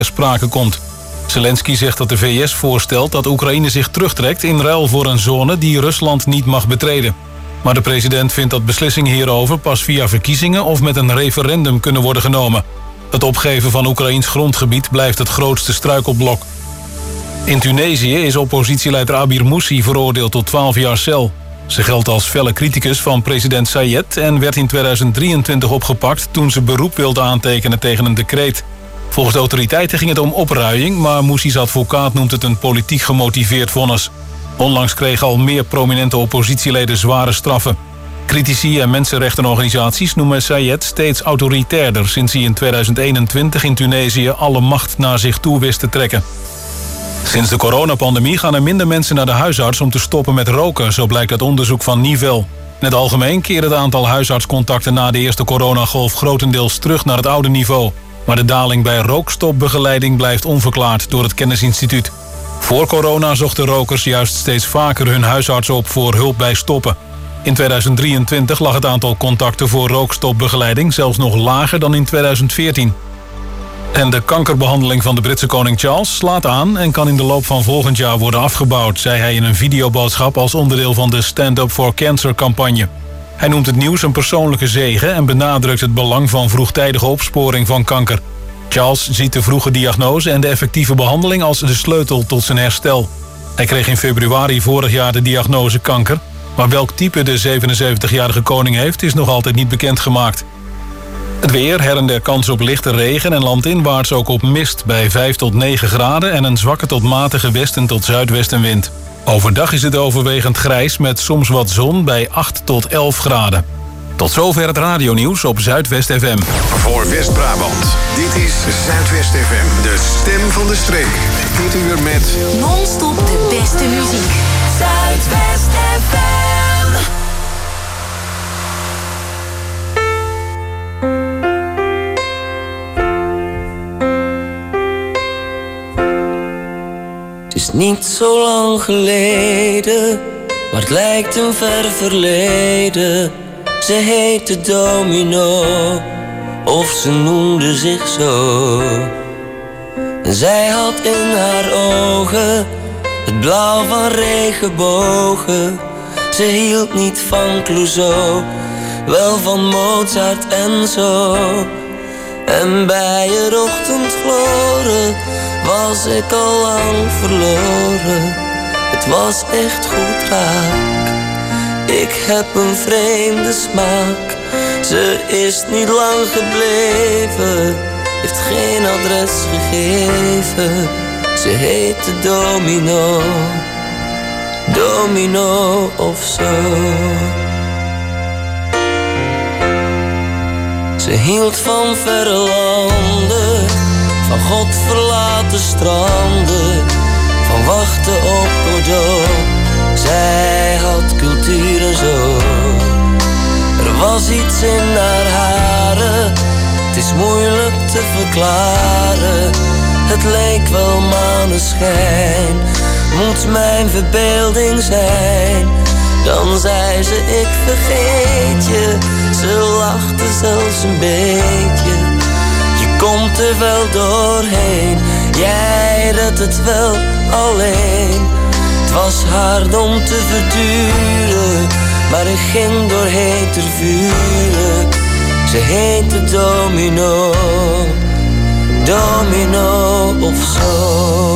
sprake komt. Zelensky zegt dat de VS voorstelt dat Oekraïne zich terugtrekt in ruil voor een zone die Rusland niet mag betreden. Maar de president vindt dat beslissingen hierover pas via verkiezingen of met een referendum kunnen worden genomen. Het opgeven van Oekraïns grondgebied blijft het grootste struikelblok. In Tunesië is oppositieleider Abir Moussi veroordeeld tot 12 jaar cel. Ze geldt als felle criticus van president Sayed en werd in 2023 opgepakt toen ze beroep wilde aantekenen tegen een decreet. Volgens de autoriteiten ging het om opruiing, maar Moussi's advocaat noemt het een politiek gemotiveerd vonnis. Onlangs kregen al meer prominente oppositieleden zware straffen. Critici en mensenrechtenorganisaties noemen Sayed steeds autoritairder sinds hij in 2021 in Tunesië alle macht naar zich toe wist te trekken. Sinds de coronapandemie gaan er minder mensen naar de huisarts om te stoppen met roken, zo blijkt uit onderzoek van Nivel. In het algemeen keert het aantal huisartscontacten na de eerste coronagolf grotendeels terug naar het oude niveau. Maar de daling bij rookstopbegeleiding blijft onverklaard door het Kennisinstituut. Voor corona zochten rokers juist steeds vaker hun huisarts op voor hulp bij stoppen. In 2023 lag het aantal contacten voor rookstopbegeleiding zelfs nog lager dan in 2014. En de kankerbehandeling van de Britse koning Charles slaat aan en kan in de loop van volgend jaar worden afgebouwd, zei hij in een videoboodschap als onderdeel van de Stand Up for Cancer campagne. Hij noemt het nieuws een persoonlijke zege en benadrukt het belang van vroegtijdige opsporing van kanker. Charles ziet de vroege diagnose en de effectieve behandeling als de sleutel tot zijn herstel. Hij kreeg in februari vorig jaar de diagnose kanker, maar welk type de 77-jarige koning heeft is nog altijd niet bekendgemaakt. Het weer, her en der kans op lichte regen en landinwaarts ook op mist bij 5 tot 9 graden en een zwakke tot matige westen tot zuidwestenwind. Overdag is het overwegend grijs met soms wat zon bij 8 tot 11 graden. Tot zover het radionieuws op Zuidwest FM. Voor West-Brabant, dit is Zuidwest FM, de stem van de streek. Dit uur met non-stop de beste muziek. Zuidwest FM. Het is niet zo lang geleden, maar het lijkt een ver verleden. Ze heette Domino, of ze noemde zich zo. En zij had in haar ogen het blauw van regenbogen. Ze hield niet van Clouseau, wel van Mozart en zo. En bij het ochtendgloren was ik al lang verloren. Het was echt goed raak. Ik heb een vreemde smaak. Ze is niet lang gebleven, heeft geen adres gegeven. Ze heette Domino, Domino of zo. Ze hield van verre landen, van godverlaten stranden, van wachten op Godot. Zij had cultuur en zo. Er was iets in haar haren, het is moeilijk te verklaren. Het leek wel maneschijn, moet mijn verbeelding zijn. Dan zei ze ik vergeet je, ze lachte zelfs een beetje. Je komt er wel doorheen, jij redt het wel alleen. Het was hard om te verduren, maar ik ging doorheen ter vuren. Ze heette Domino, Domino of zo.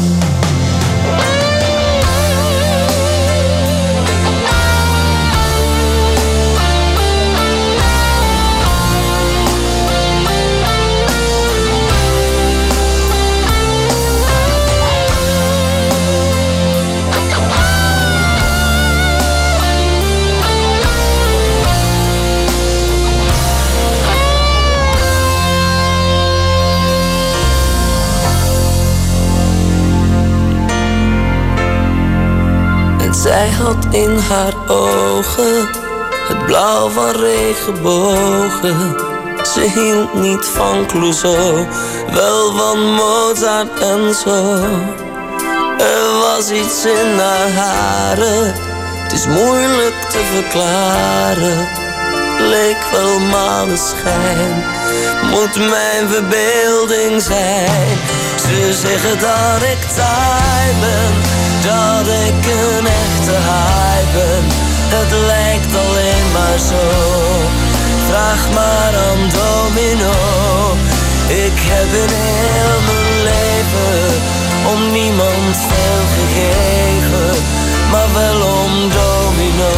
Zij had in haar ogen het blauw van regenbogen. Ze hield niet van Clouseau, wel van Mozart en zo. Er was iets in haar haren, het is moeilijk te verklaren. Leek wel maneschijn, moet mijn verbeelding zijn. ze zeggen dat ik taai ben, dat ik een echte haai ben. Het lijkt alleen maar zo. Vraag maar aan Domino. Ik heb in heel mijn leven om niemand veel gegeven, maar wel om Domino,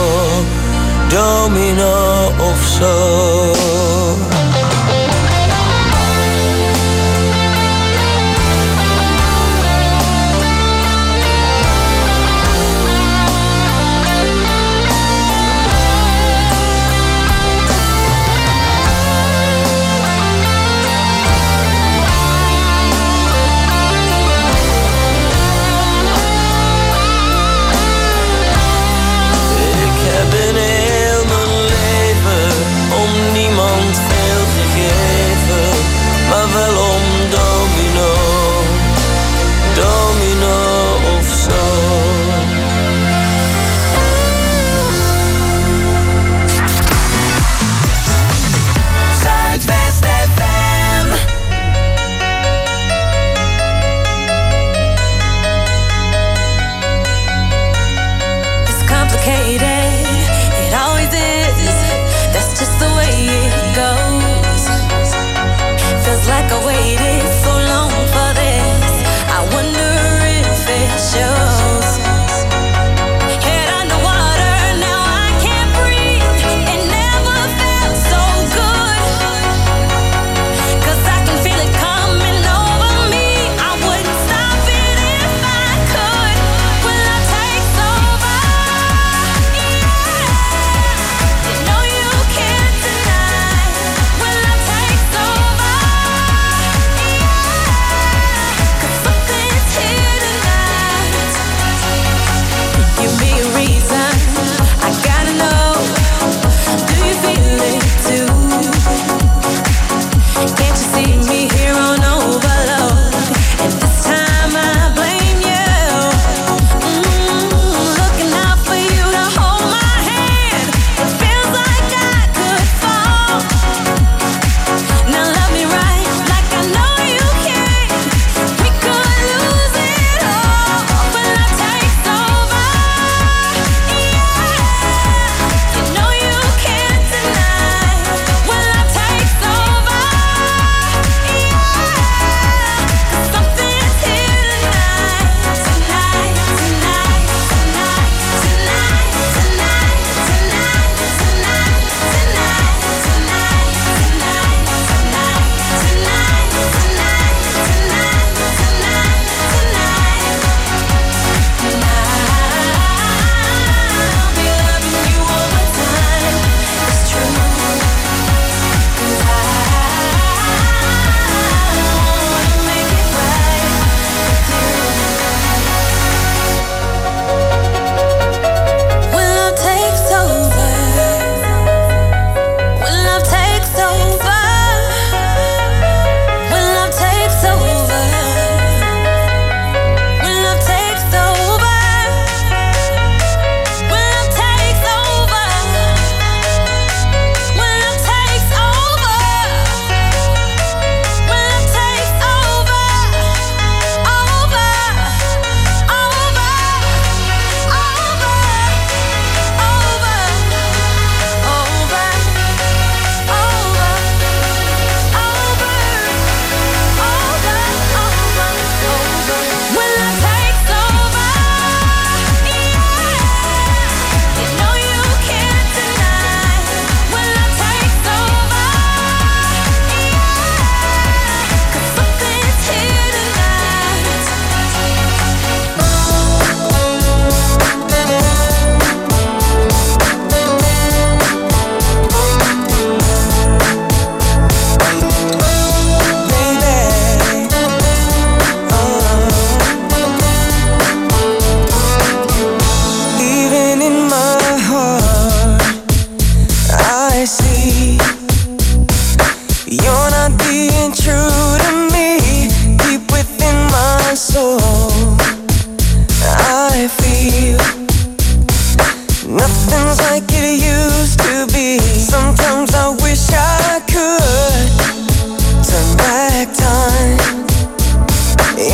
Domino of zo. Ik heb in heel mijn leven om niemand veel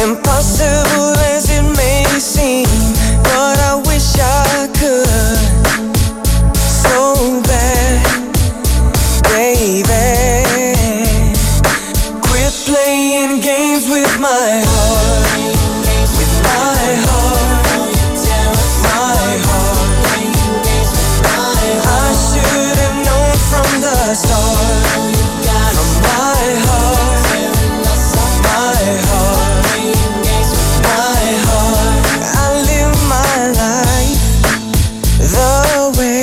Impossible as it may seem, but I wish I could so bad, baby. Quit playing games with my heart, with my heart, my heart. I should have known from the start, from my heart, my heart, my heart. I live my life the way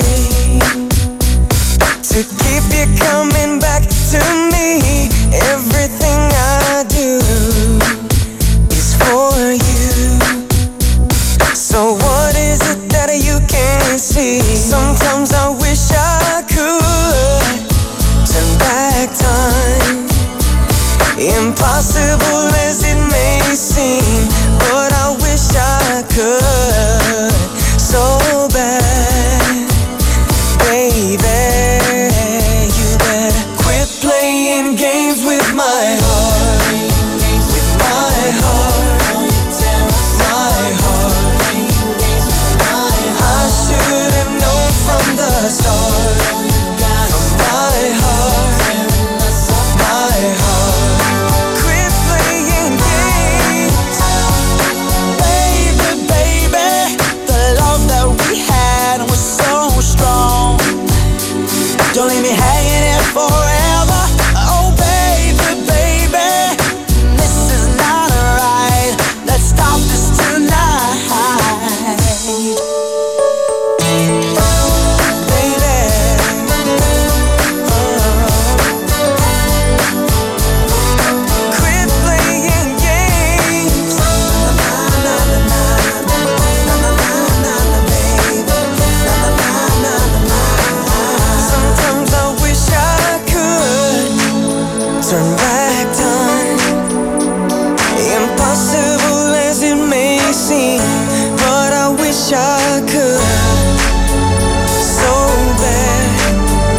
to keep you coming back to me. Everything I do is for you. So what is it that you can't see? Sometimes I wish I could turn back time. Impossible as it may seem, but I wish I could so bad, baby. You better quit playing games with my heart, with my heart, my heart. I should have known from the start, from my heart, my heart. Quit playing games, baby, baby. The love that we had was so strong. Don't leave me hanging here forever. Oh, baby, baby, this is not right. Let's stop this tonight, baby. Quit playing games. Sometimes I wish I could turn back time. Impossible as it may seem, but I wish I could so bad,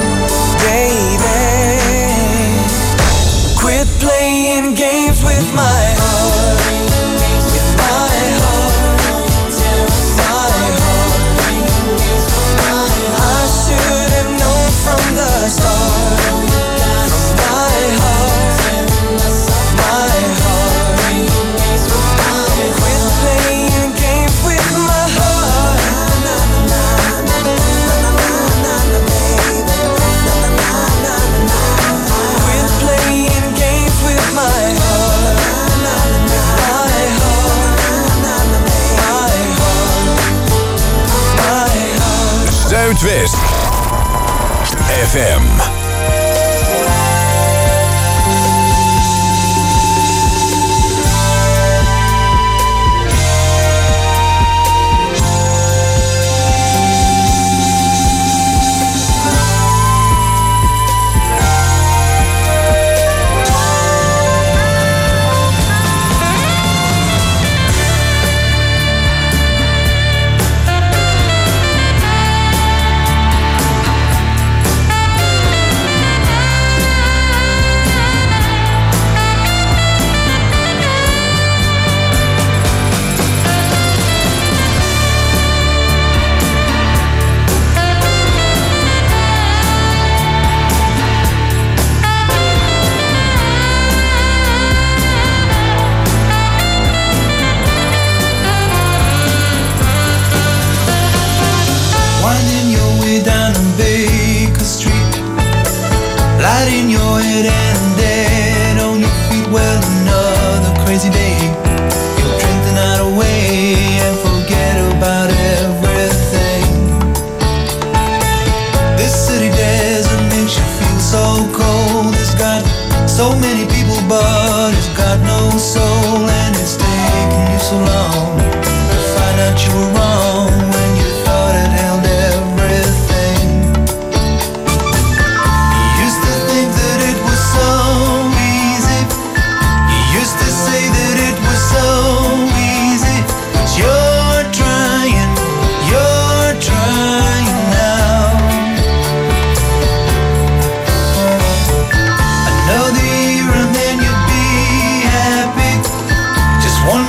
baby. Quit playing games with my heart, with my heart, my heart. I should have known from the start, from my heart, my heart. Quit playing games with my heart. Quit playing games with my heart, my heart, my heart. Zuidwest FM. Winding your way down on Baker Street, light in your head and dead on your feet. Well, another crazy day. You'll drink the night away and forget about everything. This city desert makes you feel so cold. It's got so many people, but it's got no soul. And it's taken you so long to find out you were wrong when you thought it held everything. You used to think that it was so easy. You used to say that it was so easy. But you're trying now. Another year and then you'd be happy. Just one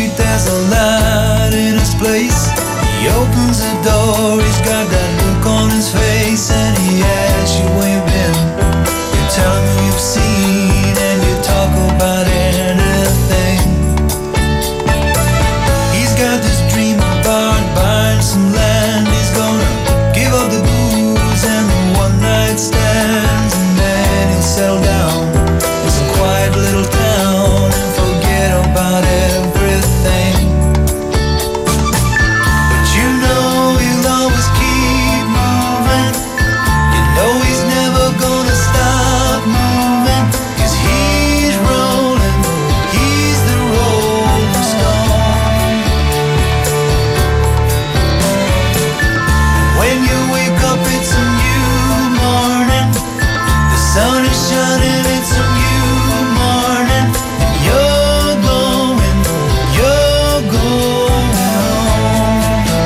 street, there's a light in his place. He opens the door, he's got that look on his face, and he asks you where you've been. You tell him who you've seen, and you talk about anything. He's got this dream about buying some land. He's gonna give up the booze and the one-night stands, and then he'll settle down in some quiet little town and forget about everything. But you know he'll always keep moving. You know he's never gonna stop moving, 'cause he's rolling, he's the rolling stone. When you wake up, it's a new morning. The sun is shining, it's a new morning. And you're going home.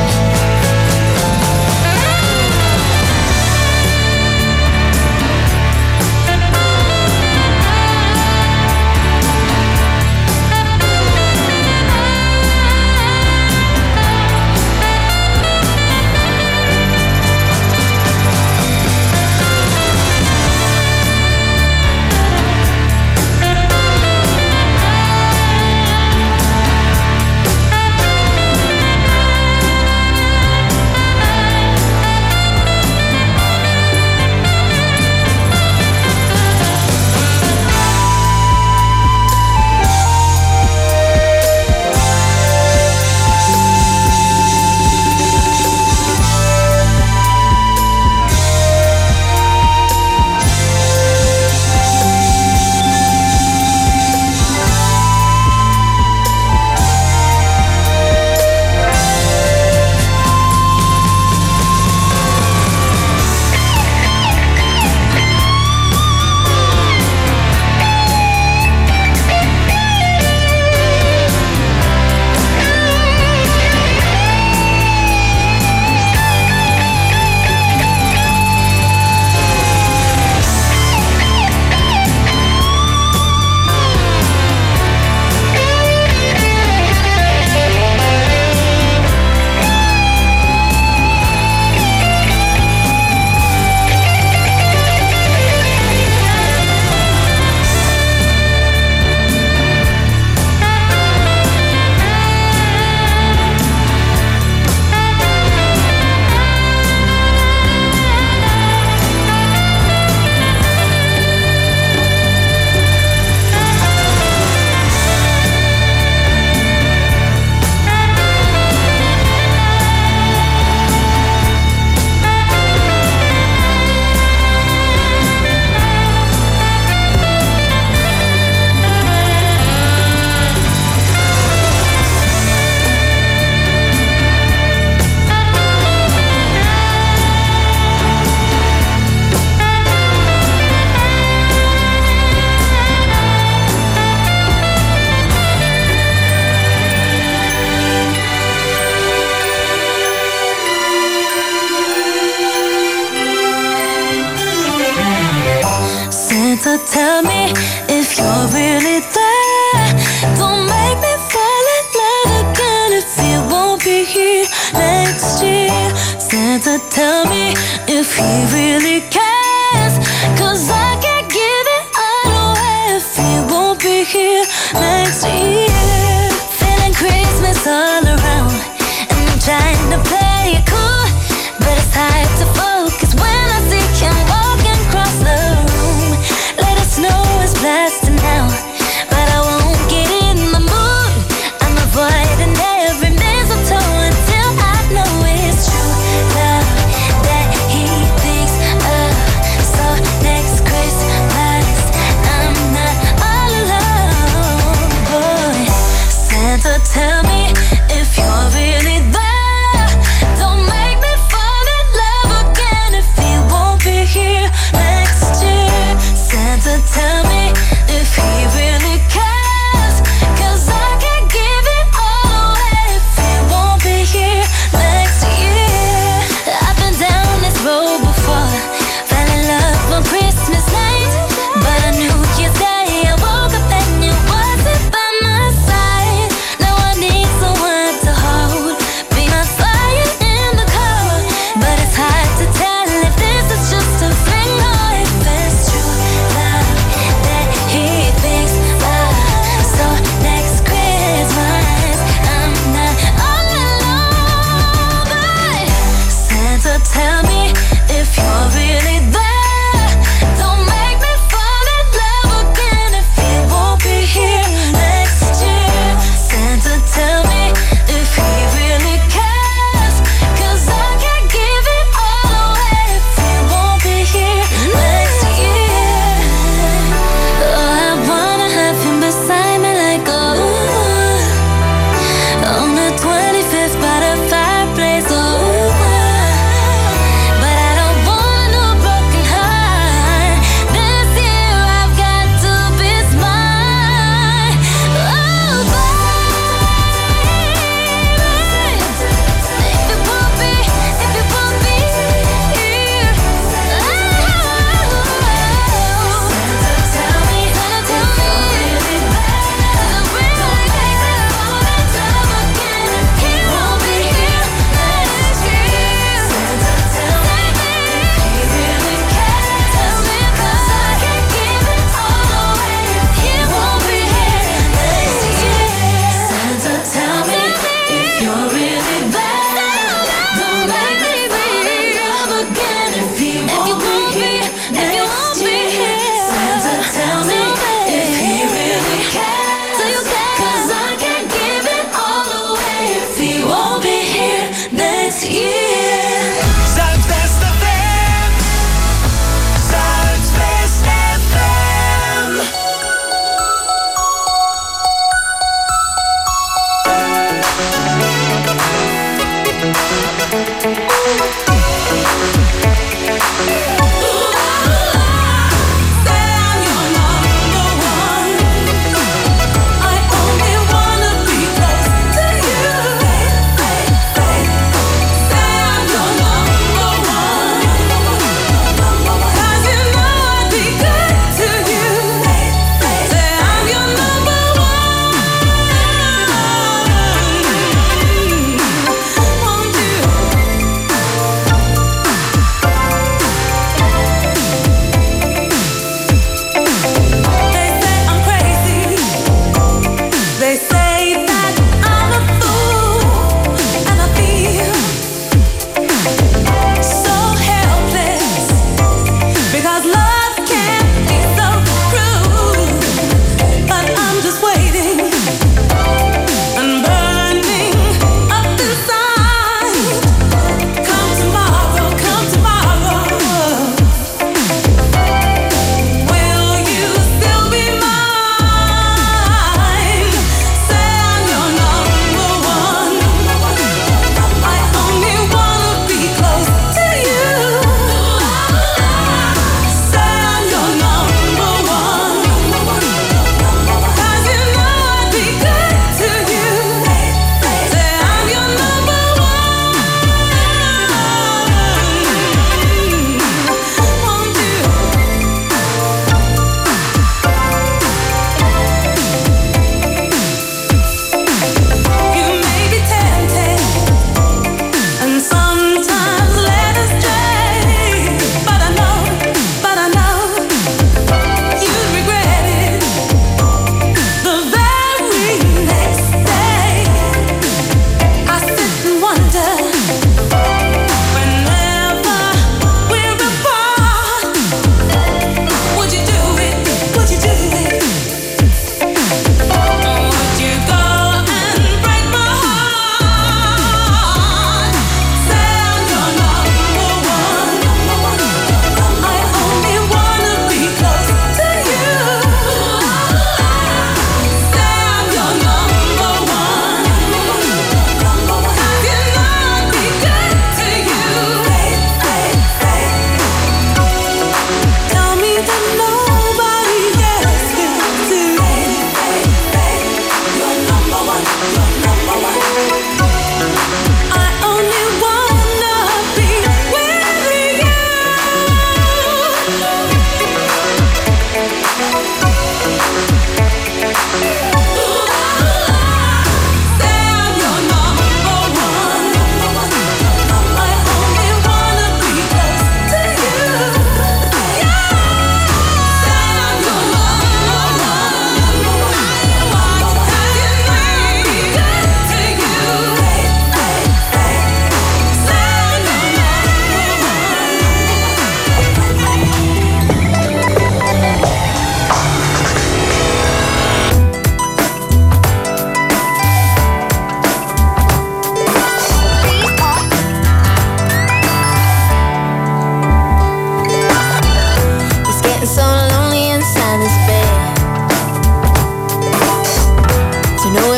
So tell me if you're really there. Don't make me fall in love again if you won't be here next year. Santa, tell me if he really cares, 'cause I can't give it all away if he won't be here next year. Feeling Christmas all around, and I'm trying to play it cool, but it's hard to focus when I see him walking across the room. Let us know it's blasting now, but I won't get in the mood. I'm avoiding every mistletoe until I know it's true love that he thinks of. So next Christmas I'm not all alone, boy.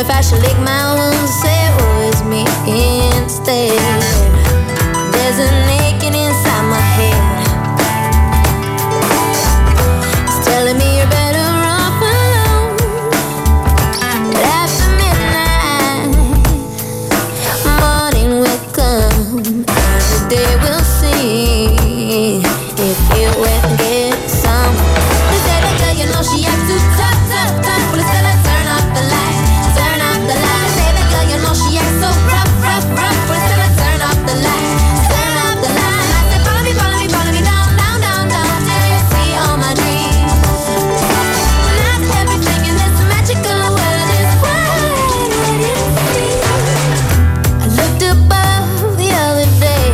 if I should lick my wounds, say it was me instead. There's an aching inside my head. It's telling me you're better off alone. But after midnight, morning will come, and the day will see if you went and get some. They say that girl, you know she acts too tough, tough, tough. But instead I turn off the light, turn off the light. They say that girl, you know she acts so rough, rough, rough. But instead I turn off the light, turn off the light. I said follow me, follow me, follow me down, down, down, down, till you see all my dreams. Not everything in this magical world is what it seems. I looked above the other day,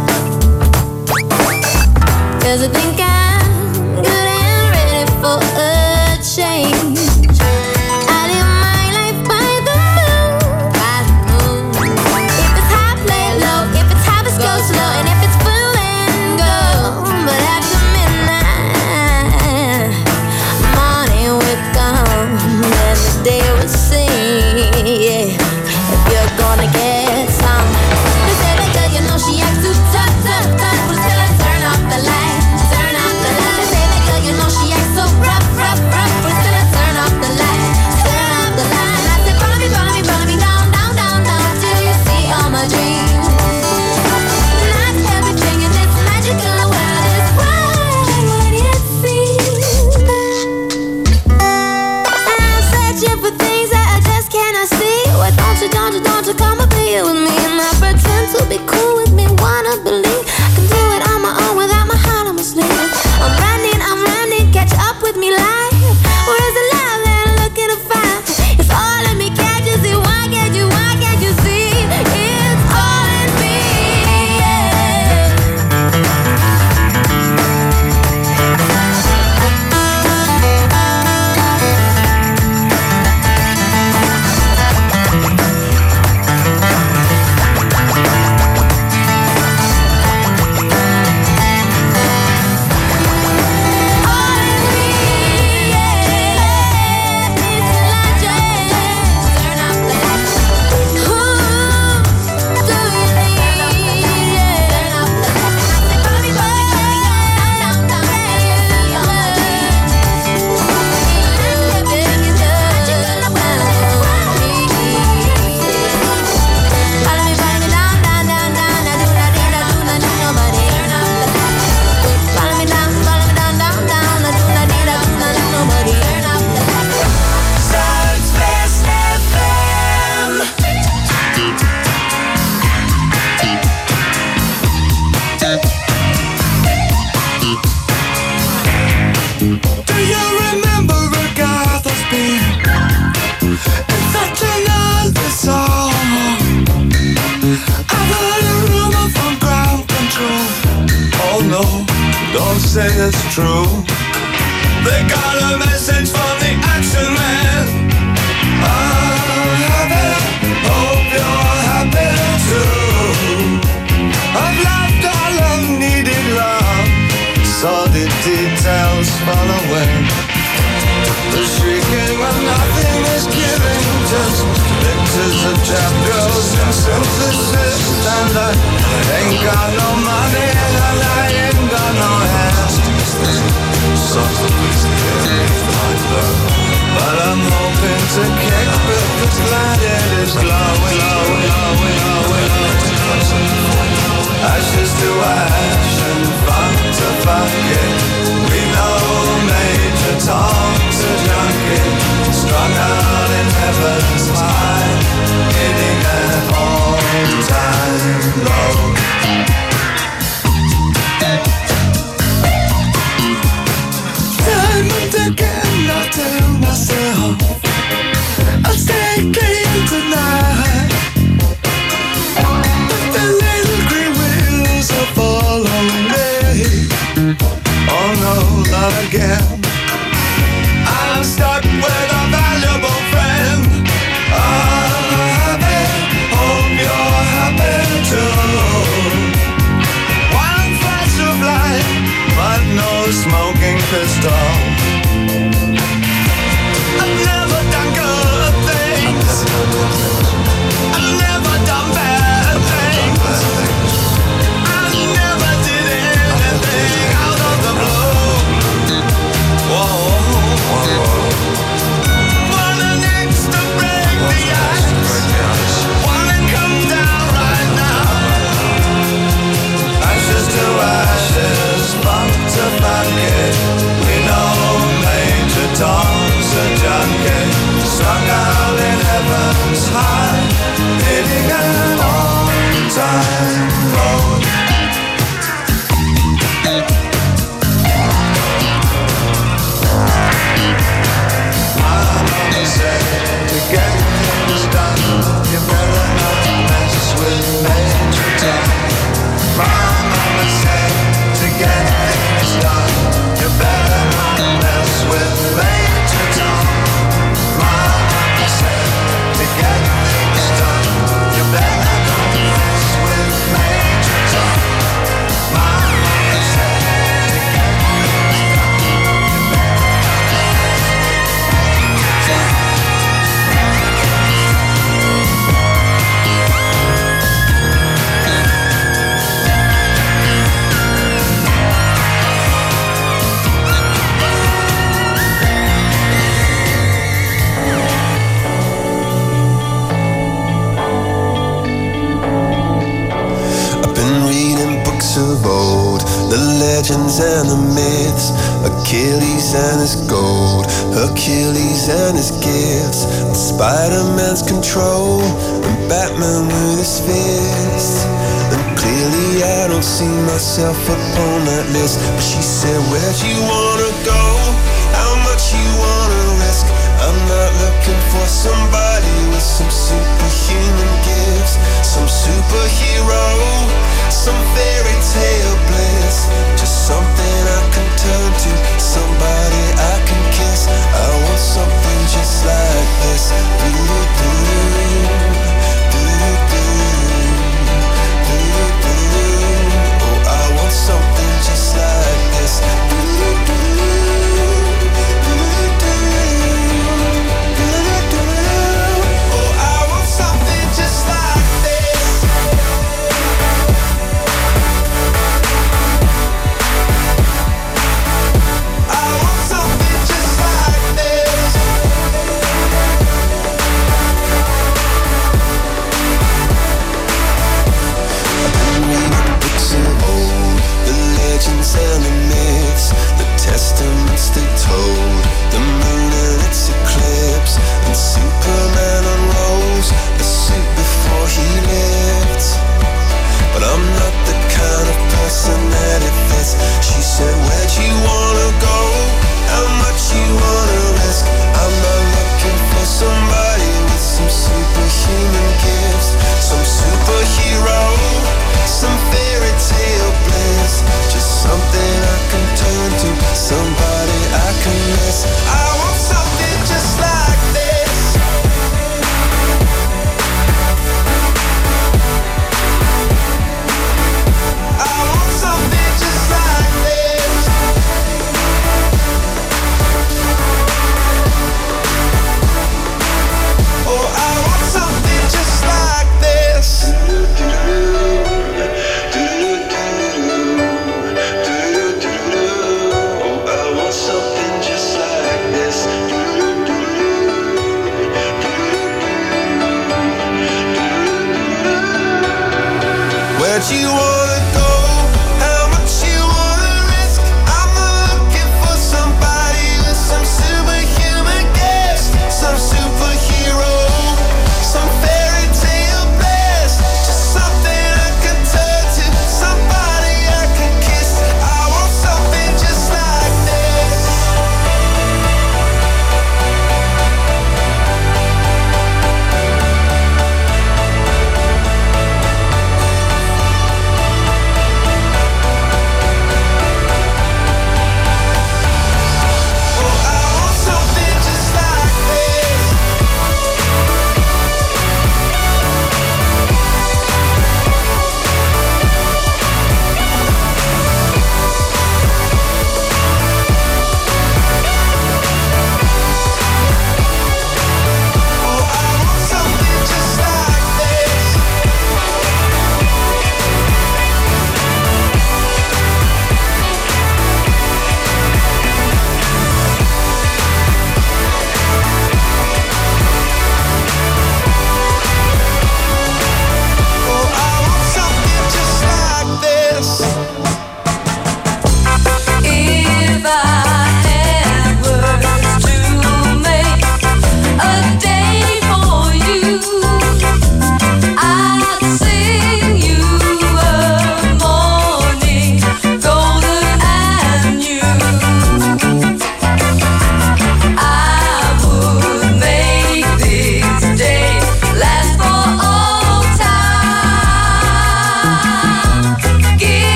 'cause I think I'm good and ready for a change. I live my life by the moon, by the moon. If it's high, play it low. If it's harvest, go slow. And if it's full, then go. But after midnight, morning will come, and the day will sing. Yeah, if you're gonna get some. They say that girl, you know she acts too tough, tough, tough. But still I turn off the light, turn off the light. They say that girl, you know she acts so rough, rough, rough. But still I turn off the light, turn off the light. I said follow me, follow me, follow me down, down, down, down, till you see all my dreams. Not everything in this magical world is what it seems. I'm searching for things that I just cannot see. Why don't you come and be with me? And I pretend to be cool with me, wanna believe I can do it on my own without my heart on my sleeve. I'm running, catch up with me live. Where is the love that I'm looking to find? It's all in me, can't you see? Why can't you see? It's all in me, yeah. Do you remember Agatha's beat? It's such another song. I've heard a rumor from ground control. Oh no, don't say it's true. They got a message from the action man. I'm happy, hope you're happy too. I've loved all I've needed love. Saw the details fall away. The shrieking when nothing is given, just pictures of chapters and synthesis. And I ain't got no money and I ain't got no hands. But I'm hoping to kick because glad it is glowing, glowing, glowing, glowing. Ashes to ash and funk to funky. We know Major Tom's a junkie, strung out in heaven's high, hitting an all-time low. Time and again I tell myself I'll stay clean tonight. But the little green wheels are following me on hitting an all-time road. My mama said to get things done, you better not mess with Major Tom. My mama said to get things done, you better not mess with Major Tom. My mama said to get things done, you better not mess with Major Tom. My mama said to get things done, you better not mess with Major Tom. Of old, the legends and the myths, Achilles and his gold, Hercules and his gifts, and Spider-Man's control, and Batman with his fists. And clearly I don't see myself upon that list. But she said, where'd you wanna go? How much you wanna risk? I'm not looking for somebody with some superhuman gifts, some superhero, some fairy tale bliss, just something I can turn to, somebody I can kiss. I want something just like this. Oh, I want something just like this.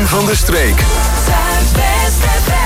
stem van de streek. Zuidwest FM.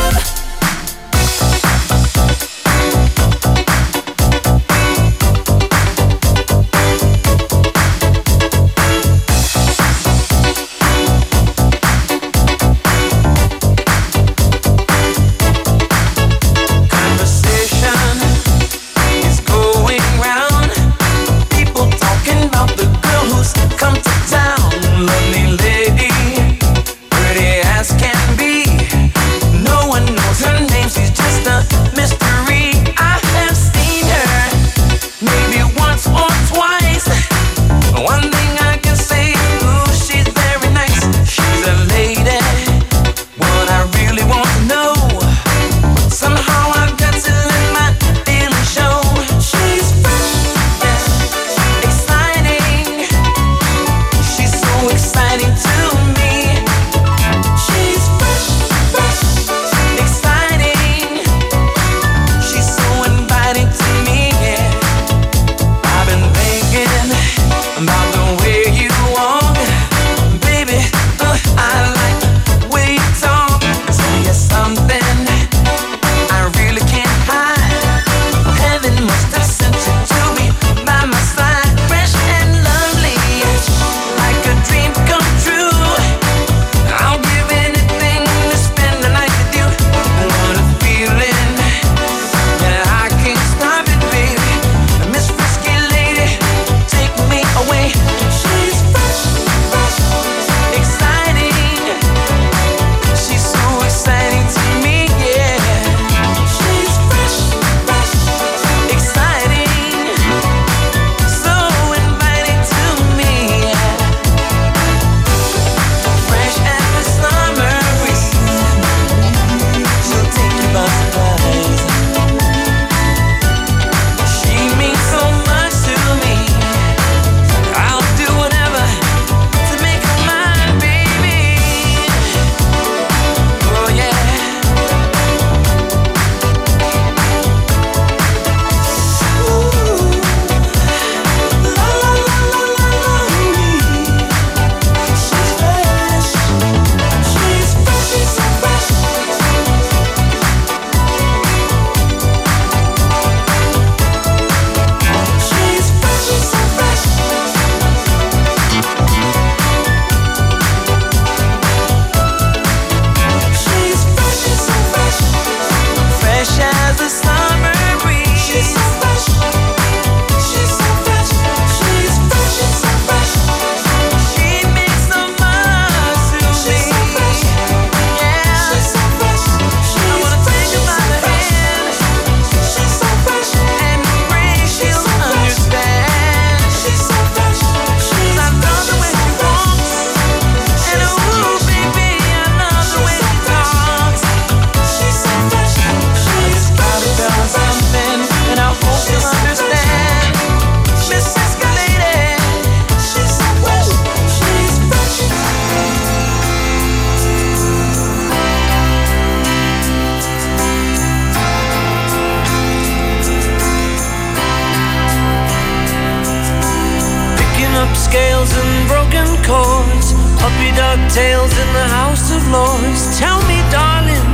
scales and broken chords, puppy dog tails in the House of Lords. Tell me, darling,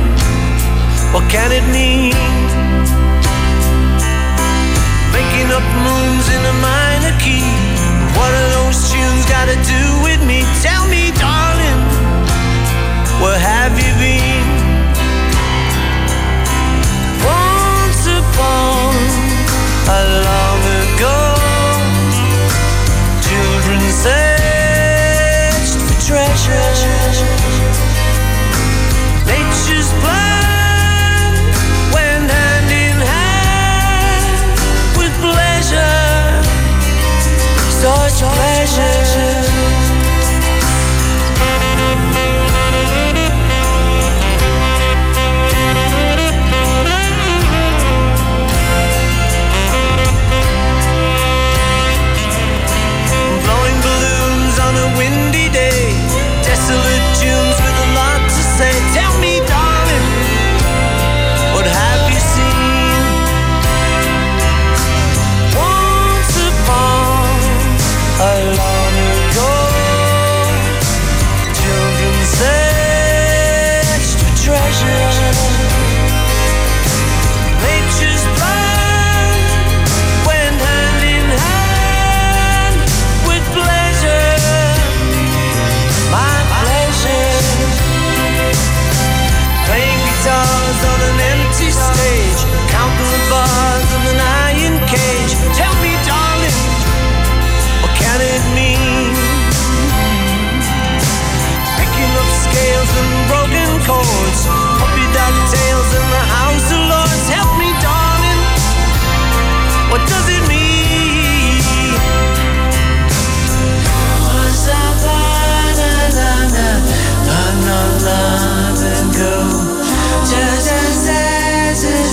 what can it mean? Making up moons in a minor key. What are those tunes got to do with me? Tell me, darling, where have you been? Once upon a long ago, children searched for treasure. Nature's plan went hand in hand with pleasure, such pleasure.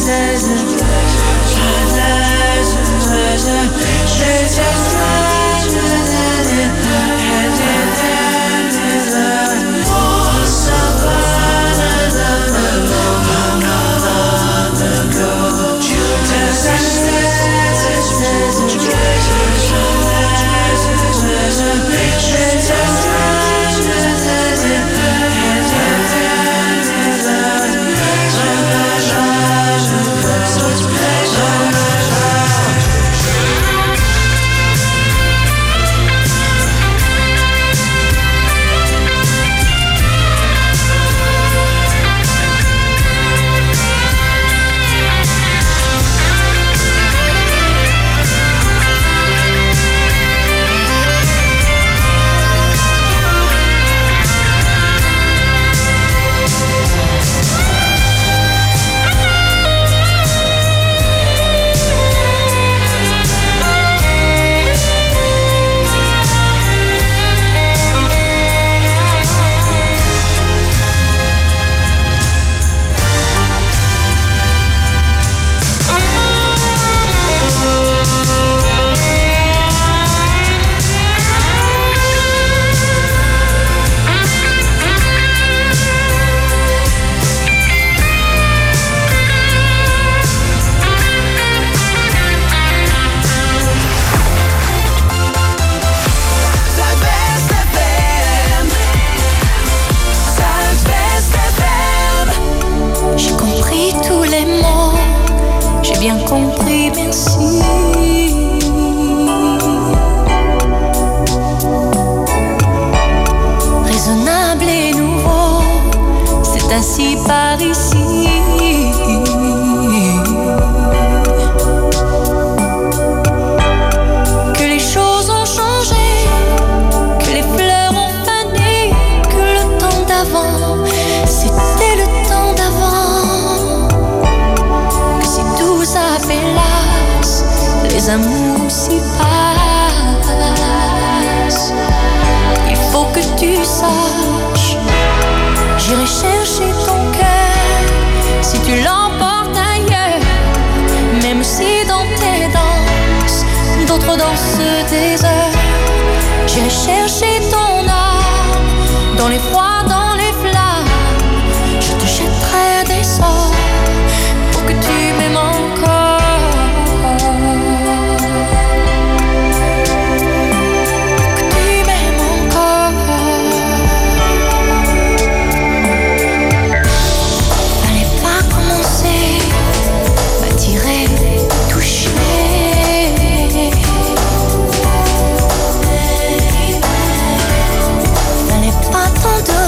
Fallait pas t'endormir.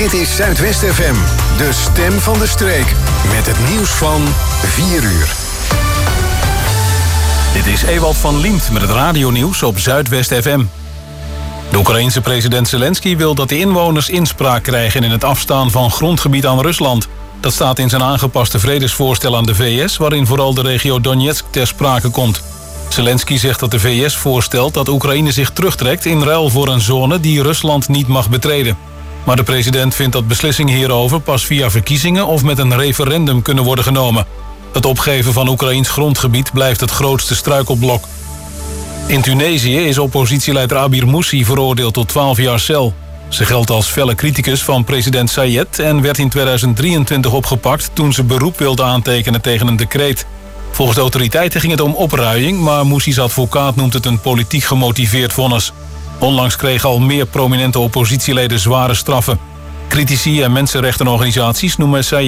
Dit is Zuidwest FM, de stem van de streek. Met het nieuws van 4 uur. Dit is Ewald van Liemt met het radionieuws op Zuidwest FM. De Oekraïense president Zelensky wil dat de inwoners inspraak krijgen in het afstaan van grondgebied aan Rusland. Dat staat in zijn aangepaste vredesvoorstel aan de VS, waarin vooral de regio Donetsk ter sprake komt. Zelensky zegt dat de VS voorstelt dat Oekraïne zich terugtrekt in ruil voor een zone die Rusland niet mag betreden. Maar de president vindt dat beslissingen hierover pas via verkiezingen of met een referendum kunnen worden genomen. Het opgeven van Oekraïns grondgebied blijft het grootste struikelblok. In Tunesië is oppositieleider Abir Moussi veroordeeld tot 12 jaar cel. Ze geldt als felle criticus van president Sayed en werd in 2023 opgepakt toen ze beroep wilde aantekenen tegen een decreet. Volgens de autoriteiten ging het om opruiing, maar Moussi's advocaat noemt het een politiek gemotiveerd vonnis. Onlangs kregen al meer prominente oppositieleden zware straffen. Critici en mensenrechtenorganisaties noemen Sayed